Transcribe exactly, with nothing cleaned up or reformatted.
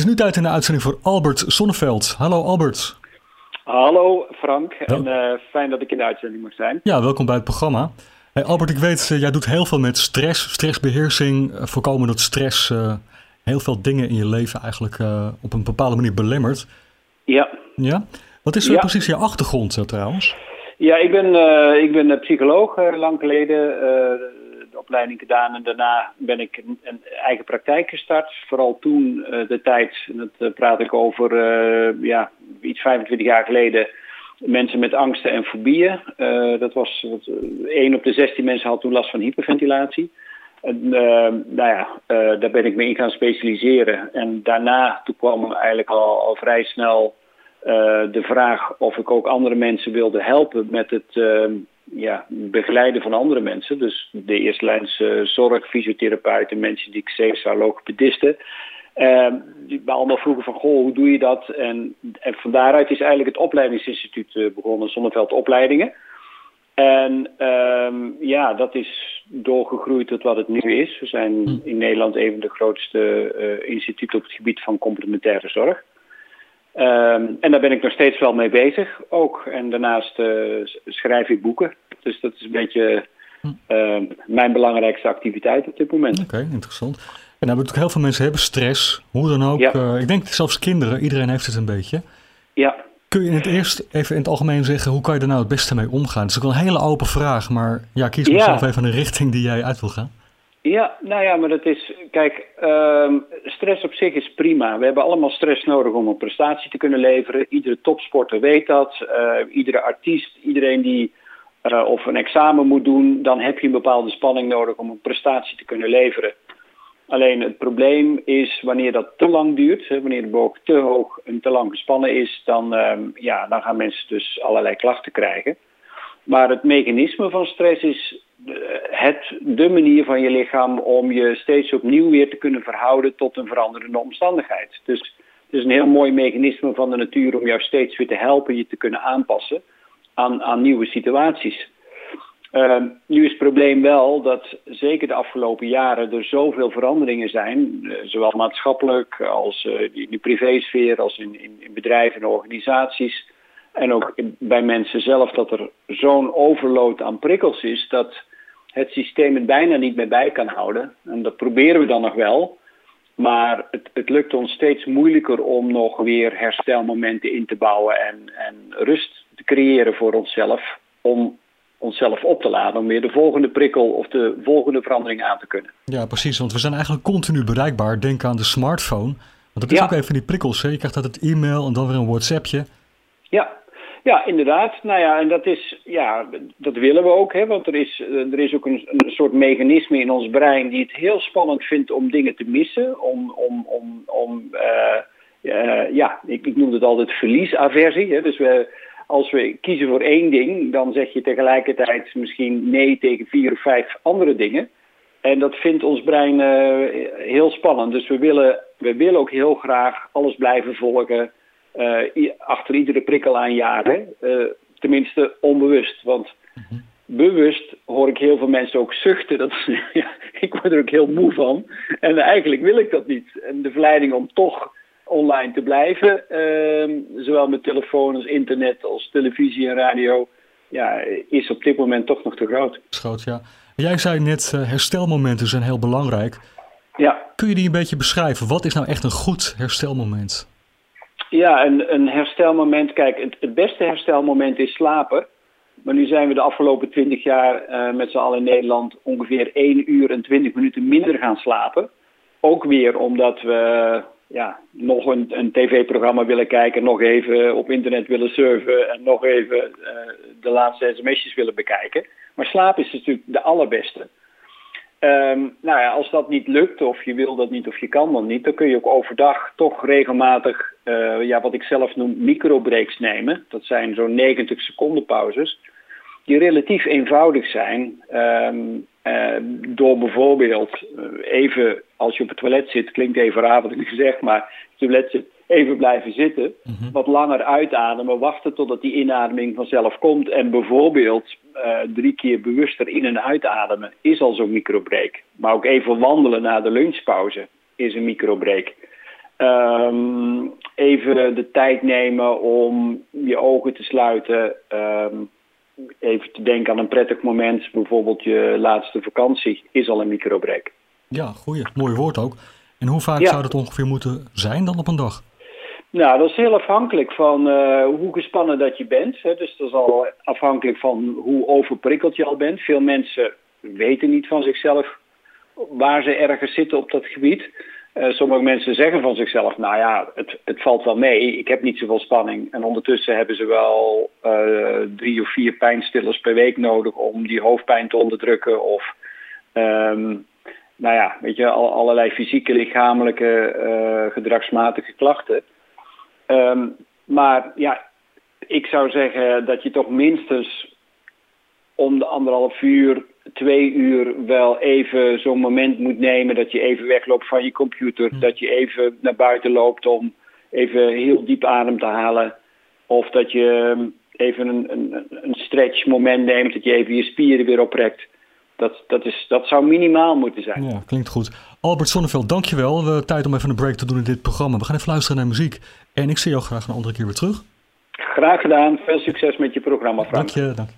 is nu tijd in de uitzending voor Albert Sonneveld. Hallo Albert. Hallo Frank, Wel- en uh, fijn dat ik in de uitzending mag zijn. Ja, welkom bij het programma. Hey Albert, ik weet, uh, jij doet heel veel met stress, stressbeheersing, uh, voorkomen dat stress uh, heel veel dingen in je leven eigenlijk uh, op een bepaalde manier belemmert. Ja. Ja? Wat is uh, Ja. precies je achtergrond uh, trouwens? Ja, ik ben, uh, ik ben uh, psycholoog, uh, lang geleden uh, de opleiding gedaan en daarna ben ik een, een eigen praktijk gestart. Vooral toen uh, de tijd, en dat uh, praat ik over uh, ja, iets vijfentwintig jaar geleden, mensen met angsten en fobieën. Uh, dat was, één op de zestien mensen had toen last van hyperventilatie. En, uh, nou ja, uh, daar ben ik me in gaan specialiseren. En daarna, toen kwam eigenlijk al, al vrij snel uh, de vraag of ik ook andere mensen wilde helpen met het uh, ja, begeleiden van andere mensen. Dus de eerste lijns uh, zorg, fysiotherapeuten, mensen die ik C S A, logopedisten. Uh, die me allemaal vroegen van, goh, hoe doe je dat? En, en van daaruit is eigenlijk het opleidingsinstituut uh, begonnen, Sonneveld Opleidingen. En um, ja, dat is doorgegroeid tot wat het nu is. We zijn in Nederland een van de grootste uh, instituten op het gebied van complementaire zorg. Um, en daar ben ik nog steeds wel mee bezig ook. En daarnaast uh, schrijf ik boeken. Dus dat is een beetje uh, mijn belangrijkste activiteit op dit moment. Oké, okay, interessant. En nou, natuurlijk heel veel mensen hebben stress, hoe dan ook. Ja. Uh, ik denk zelfs kinderen, iedereen heeft het een beetje. Ja. Kun je in het eerst even in het algemeen zeggen, hoe kan je er nou het beste mee omgaan? Het is ook wel een hele open vraag, maar ja, kies maar Ja. zelf even een richting die jij uit wil gaan. Ja, nou ja, maar dat is, kijk, um, stress op zich is prima. We hebben allemaal stress nodig om een prestatie te kunnen leveren. Iedere topsporter weet dat. Uh, iedere artiest, iedereen die uh, of een examen moet doen, dan heb je een bepaalde spanning nodig om een prestatie te kunnen leveren. Alleen het probleem is wanneer dat te lang duurt, hè, wanneer de boog te hoog en te lang gespannen is, dan, um, ja, dan gaan mensen dus allerlei klachten krijgen. Maar het mechanisme van stress is het, de manier van je lichaam om je steeds opnieuw weer te kunnen verhouden tot een veranderende omstandigheid. Dus het is een heel mooi mechanisme van de natuur om jou steeds weer te helpen je te kunnen aanpassen aan, aan nieuwe situaties. Uh, nu is het probleem wel dat zeker de afgelopen jaren er zoveel veranderingen zijn, uh, zowel maatschappelijk als uh, in de privésfeer, als in, in, in bedrijven en organisaties. En ook bij mensen zelf, dat er zo'n overload aan prikkels is dat het systeem het bijna niet meer bij kan houden. En dat proberen we dan nog wel. Maar het, het lukt ons steeds moeilijker om nog weer herstelmomenten in te bouwen en, en rust te creëren voor onszelf. Om onszelf op te laden, om weer de volgende prikkel of de volgende verandering aan te kunnen. Ja, precies, want we zijn eigenlijk continu bereikbaar. Denk aan de smartphone. Want dat is Ja. ook even die prikkels. Hè? Je krijgt altijd e-mail en dan weer een WhatsAppje. Ja. Ja, inderdaad. Nou ja, en dat is, ja, dat willen we ook, hè, want er is, er is ook een, een soort mechanisme in ons brein die het heel spannend vindt om dingen te missen, om, om, om, om uh, uh, ja, ik, ik noem het altijd verliesaversie. Hè. Dus we, als we kiezen voor één ding, dan zeg je tegelijkertijd misschien nee tegen vier of vijf andere dingen. En dat vindt ons brein uh, heel spannend. Dus we willen, we willen ook heel graag alles blijven volgen. Uh, achter iedere prikkel aan jagen. Uh, tenminste onbewust. Want mm-hmm. bewust hoor ik heel veel mensen ook zuchten. Dat, ja, ik word er ook heel moe van. En eigenlijk wil ik dat niet. En de verleiding om toch online te blijven, uh, zowel met telefoon als internet als televisie en radio, ja, is op dit moment toch nog te groot. Groot, ja. Jij zei net, uh, herstelmomenten zijn heel belangrijk. Ja. Kun je die een beetje beschrijven? Wat is nou echt een goed herstelmoment? Ja, een, een herstelmoment. Kijk, het, het beste herstelmoment is slapen. Maar nu zijn we de afgelopen twintig jaar uh, met z'n allen in Nederland ongeveer één uur en twintig minuten minder gaan slapen. Ook weer omdat we ja, nog een, een tv-programma willen kijken, nog even op internet willen surfen en nog even uh, de laatste sms'jes willen bekijken. Maar slapen is natuurlijk de allerbeste. Um, nou ja, als dat niet lukt of je wil dat niet of je kan dat niet, dan kun je ook overdag toch regelmatig, uh, ja, wat ik zelf noem microbreaks nemen. Dat zijn zo'n negentig seconden pauzes, die relatief eenvoudig zijn. Um, uh, door bijvoorbeeld uh, even, als je op het toilet zit, klinkt even avondig gezegd, maar als je op het toilet zit, even blijven zitten, mm-hmm. wat langer uitademen, wachten totdat die inademing vanzelf komt en bijvoorbeeld uh, drie keer bewuster in- en uitademen is al zo'n microbreak. Maar ook even wandelen na de lunchpauze is een microbreak. Um, even de tijd nemen om je ogen te sluiten. Um, even te denken aan een prettig moment. Bijvoorbeeld je laatste vakantie is al een microbreak. Ja, goeie. Mooi woord ook. En hoe vaak Ja. zou dat ongeveer moeten zijn dan op een dag? Nou, dat is heel afhankelijk van uh, hoe gespannen dat je bent. Hè. Dus dat is al afhankelijk van hoe overprikkeld je al bent. Veel mensen weten niet van zichzelf waar ze ergens zitten op dat gebied. Uh, sommige mensen zeggen van zichzelf, nou ja, het, het valt wel mee. Ik heb niet zoveel spanning. En ondertussen hebben ze wel uh, drie of vier pijnstillers per week nodig om die hoofdpijn te onderdrukken. Of, um, nou ja, weet je, al, allerlei fysieke, lichamelijke, uh, gedragsmatige klachten. Um, maar ja, ik zou zeggen dat je toch minstens om de anderhalf uur, twee uur wel even zo'n moment moet nemen dat je even wegloopt van je computer. Hm. Dat je even naar buiten loopt om even heel diep adem te halen. Of dat je even een, een, een stretch moment neemt, dat je even je spieren weer oprekt. Dat, dat, is, dat zou minimaal moeten zijn. Ja, klinkt goed. Albert Sonneveld, dankjewel. We hebben tijd om even een break te doen in dit programma. We gaan even luisteren naar muziek. En ik zie jou graag een andere keer weer terug. Graag gedaan. Veel succes met je programma, Frank. Dank je. Dank.